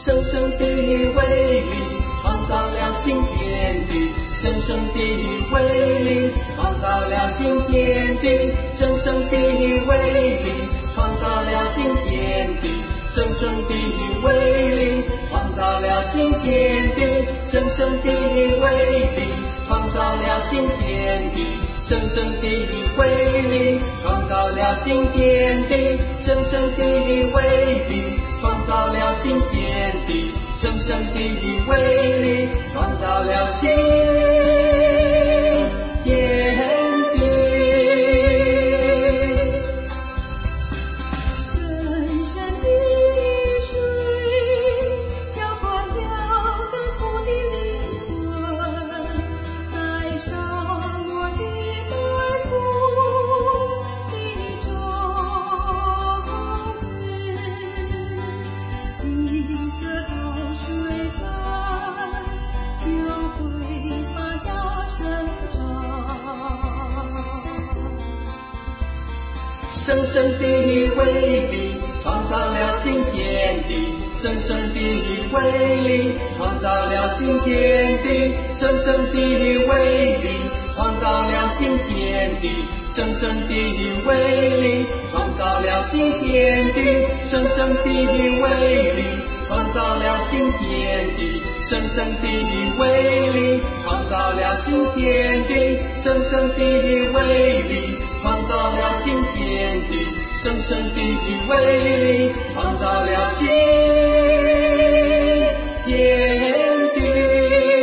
生生的威力创造了新天地，生生的威力创造了新天地，生生的威力创造了新天地，生生的威力创造了新天地，生生的威力创造了新天地，生生的威力创造了新天地，生生的威力创造了新天地，生生的威力创造了新天地。 深深的水浇灌了干枯的灵魂，在沙漠的漫步的种子，一个潮水干就会发芽生长。 生生的威力创造了新天地，生生的威力创造了新天地，生生的威力创造了新天地，生生的威力创造了新天地，生生的威力创造了新天地，生生的威力创造了新天地，生生的威力创造了新天地，生生的威力创造了新天地。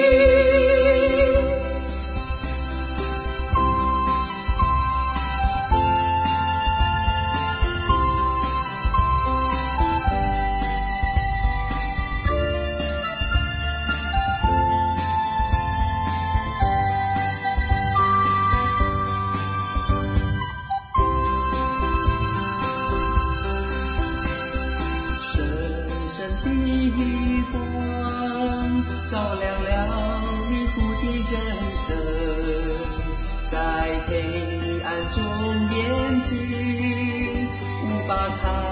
的光照亮了迷糊的人生，在黑暗中眼睛无法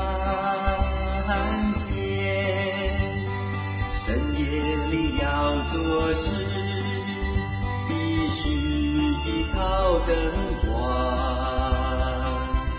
看见，深夜里要做事必须依靠灯光，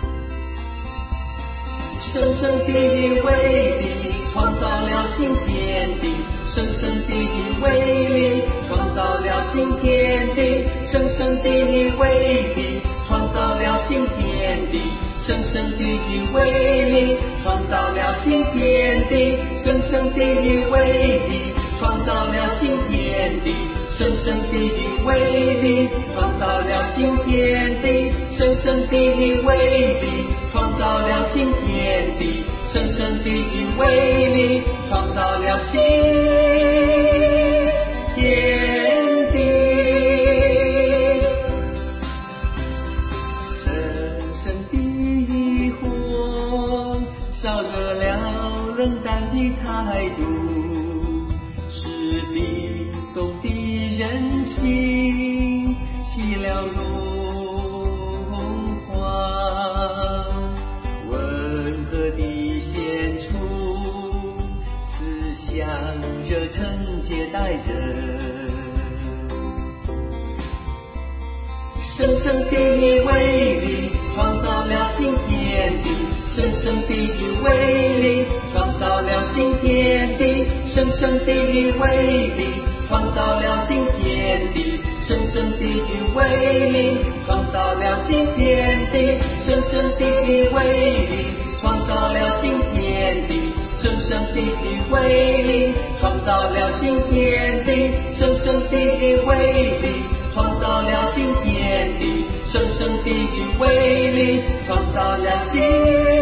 生生的威力创造了新天地，生生的威力创造了新天地，生生的威力创造了新天地，生生的威力创造了新天地，生生的威力创造了新天地，生生的威力创造了新天地，生生的威力创造了新天地，生生的威力创造了新天地，深深的火烧热了冷淡的态度，是冰冻的人心起了融化，温和的献出思想热忱接待人，生生的威力创造了新天地，生生的威力创造了新天地，生生的威力创造了新天地，生生的威力创造了新天地，生生的威力创造了新天地，生生的威力创造了新天地，生生的威力创造了新天地，生生的威力创造了新